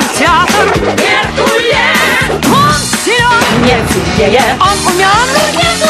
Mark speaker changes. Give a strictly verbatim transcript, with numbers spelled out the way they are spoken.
Speaker 1: театр.
Speaker 2: Геркулес,
Speaker 1: Он силен,
Speaker 2: не сильнее,
Speaker 1: он умен,
Speaker 2: не